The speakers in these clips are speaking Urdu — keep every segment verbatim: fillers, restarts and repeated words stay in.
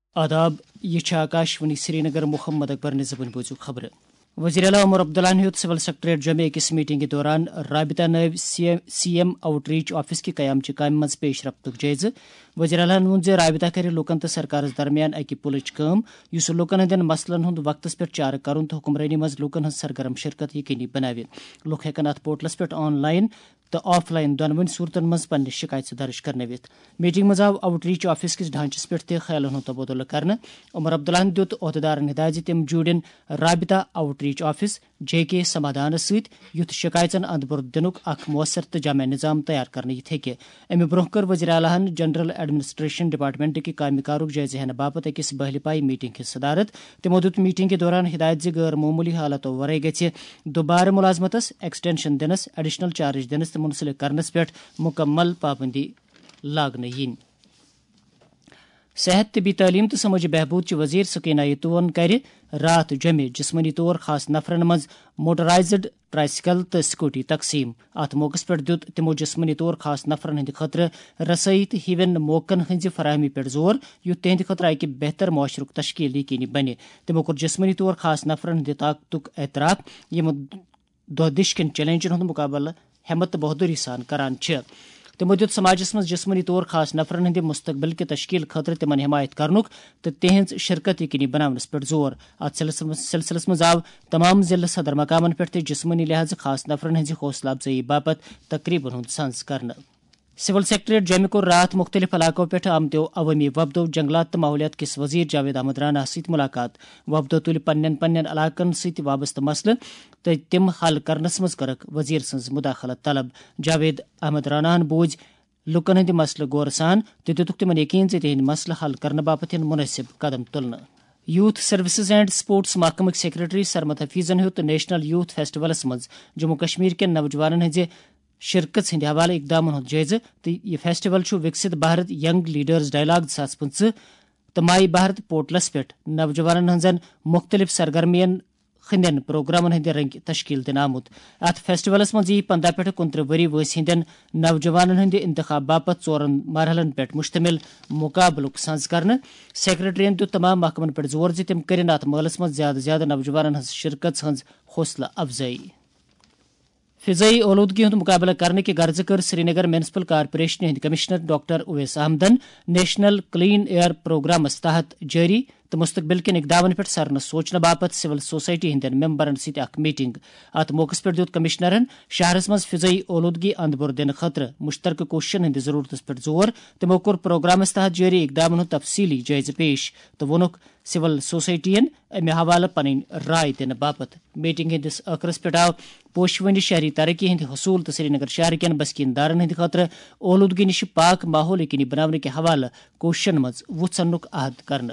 آداب یہ آکاشوانی سری نگر محمد اکبر نظبن بوزو خبر وزیر اعلیٰ عمر عبداللہ نے سول سیکٹریٹ جمع أکس میٹنگ کے دوران رابطہ نائب C M outreach office کی قیام چہ کامہ مز پیش رفتک جائزہ وزیر اعلیٰ وون زِ رابطہ کر لوکن تو سرکارس درمیان اکہ پلچ کام یس لوکن ہندین مسلن ہند وقتس پہ چارہ کرن تو حکمرانی مز لوکن ہند سرگرم شرکت یقینی بناوِ لوک ہیکن ات پورٹلس پہ آن لائن تو آف لائن دونونی صورتن مز پنہ شکایت درج کرنوت میٹنگ مز آو آؤٹ ریچ آفس کس ڈھانچس پہ تہ خیالن ہند تبادلہ کرنے عمر عبداللہ دیت عہدیدارن ہدایت زِ تم جوڑن رابطہ آؤٹ ریچ آفس جے کے سمادھان ست یتھ شکایتن اند برد دنک اخ مؤثر تو جامع نظام تیار کرنے یت ہیکہ امہ برہ کر وزیر اعلیٰ جنرل ایڈمنسٹریشن ڈپارٹمنٹ کی کامہ کارک جائزہ ہینہ باپت أکس بہل پائی میٹنگ کی صدارت تمو دت میٹنگ کے دوران ہدایت زِ غیر معمولی حالاتو ورائے گژھِ دوبارہ ملازمتس ایکسٹینشن دنس ایڈیشنل چارج دنس تو منسلک کرنس پہ مکمل پابندی لاگنہ ین صحت طبی تعلیم تو سماجی بہبود چہ وزیر سکینہ یتون کر رات جمع جسمانی طور خاص نفرن مز موٹرائزڈ ٹرائسکل تو سکوٹی تقسیم ات موقع پہ دت تمو جسمانی طور خاص نفرن ہند خطر رسائی تو ہوین موقعن ہز فراہمی پہ زور یت تہند خطر اکہ بہتر معاشرک تشکیل یقینی بنہ تمو کور جسمانی طور خاص نفرن ہند طاقتک اعتراف یم دہ دش کن چیلنجن ہند مقابلہ ہمت بہادری سان کران چھ تمو دت سماجس مز جسمانی طور خاص نفرن ہند مستقبل کے تشکیل خاطر تمن حمایت کرنک تو تہذ شرکت یقینی بناونس پہ زور ات سلسلس مز آو تمام ضلع صدر مقامن پہ جسمانی لحاظ خاص نفرن ہز حوصلہ افزائی باپت تقریبن ہند سنز کرنا سول سیکٹریٹ جمع کور رات مختلف علاقوں پہ آمتو عوامی وفدو جنگلات تو ماحولیات کس وزیر جاوید احمد رانا ست ملاقات وفدو تل پنن پنن علاقن ست وابستہ مسئلہ تو تم حل کرنس مز کرک وزیر سنز مداخلت طلب جاوید احمد رانا بوجھ لکن ہند مسئلہ غور سان تو دتک تمن یقین زِ تہند مسئلہ حل کرنے باپت مناسب قدم تلنا یوتھ سروسز اینڈ سپورٹس محکمک سیکرٹری سرمد حفیظن ہیوت نیشنل یوتھ فیسٹولس مز جموں کشمیر کین نوجوانن ہز شرکت ہند حوالہ اقدامن ہند جائزہ تو یہ festival Viksit Bharat young leaders dialogue زٕ ساس پٕنٛژٕہ تو مائی بھارت پورٹلس پہ نوجوانن ہنزن مختلف سرگرمین ہندین پروگرامن ہند رنگ تشکیل دن آمت ات فیسٹولس مز یہ پندہ پہ کنترہ وری وٲنٛسہِ ہندین نوجوانن ہند انتخاب باپت ژورن مرحلن پہ مشتمل مقابلک سنز کرنے سیکرٹرین دیت تمام محکمن پہ زور زِ تم کرن ات مٲلس مز زیادہ زیادہ نوجوانن ہنز شرکت ہنز حوصلہ افزائی فضائی اولودگی ہند مقابلہ کرنے کے غرض کر سری نگر میونسپل کارپوریشن ہند کمشنر ڈاکٹر اویس احمدن نیشنل کلین ایئر پروگرامس تحت جاری تو مستقبل کن اقدامن پہ سرن سوچنے باپت سول سوسائٹی ہندین ممبرن ست اخ میٹنگ ات موقع پہ دیت کمشنرن شہرس مز فضائی اولودگی اند بر دن خاطر مشترکہ کوششن ہند ضرورت پہ زور تمو کور پروگرامس تحت جاری اقدامن ہند تفصیلی جائزہ پیش تو وونک سول سوسائٹین امہ حوالہ پنن رائے دن باپت میٹنگ ہندس ٲخرس پہ آو پوشونی شہری ترقی ہند حصول تو سری نگر شہر کین بسکیندارن ہند خاطر اولودگی نش پاک ماحول یقینی بنانے کے حوالہ کوششن مز وژھنک عہد کرنا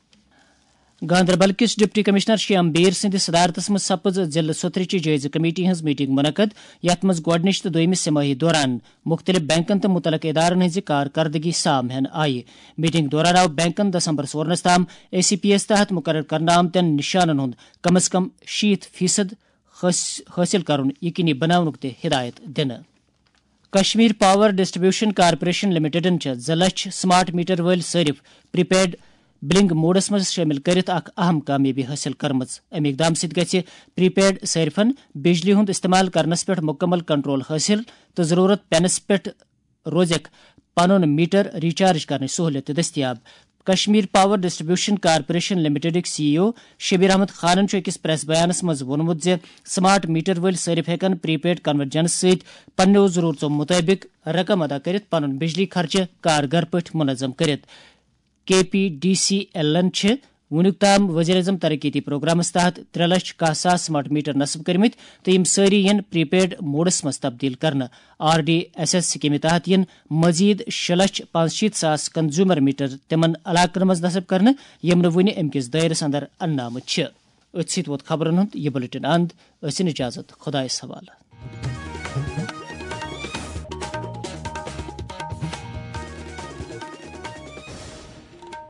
گاندربل کس ڈپٹی کمشنر شیام بیر سند صدارتس مز سپز ضلع سوترچہ جائزہ کمیٹی ہز میٹنگ منعقد یت مز گۄڈنِچ تو دویمس سماحی دوران مختلف بینکن تو متعلق ادارن ہز کارکردگی سام ہین آئی میٹنگ دوران آو بینکن دسمبر سورنس تام اے سی پی ایس تحت مقرر کرنے آمتین نشانن ہند کم از کم شیت فیصد حاصل کرن یقینی بناونک تہ ہدایت دن کشمیر پاور ڈسٹریبیوشن کارپوریشن لمیٹڈن چھ زٕ لچھ سمارٹ میٹر ول صرف پری پیڈ بلنگ موڈس مز شامل کرت اخ اہم کامیابی حاصل کرمز ام اقدام ست گژھِ پری پیڈ صارفن بجلی ہند استعمال کرنس پہ مکمل کنٹرول حاصل تو ضرورت پینس پہ روزک پنن میٹر ریچارج کرنے سہولت دستیاب کشمیر پاور ڈسٹریبیوشن کارپوریشن لمیٹڈک C E O Shabir Ahmad خانن اکس پریس بیانس مز وونمت زِ سمارٹ میٹر ول صارف ہیکن پری پیڈ کنورجنس ست پنو ضرورتو مطابق رقم ادا کرت پنن بجلی خرچہ کارگر پٲٹھۍ منظم کرت کے پی ڈی سی ایلن چھ ونیک تام وزیر اعظم ترقیتی پروگرامس تحت ترے لچھ کاہ ساس سمارٹ میٹر نصب کرمت تو یم ساری ین پری پیڈ موڈس مز تبدیل کرنا آر ڈی ایس ایس سکیمہ تحت ین مزید شے لچھ پانچ شیت ساس کنزیومر میٹر تمن علاقن مز نصب کرنا یم نہ ون ام کس دائرس اندر انہ آمت چھ ات ست ووت خبرن ہند یہ بلٹن اند اسن اجازت خدایس حوالہ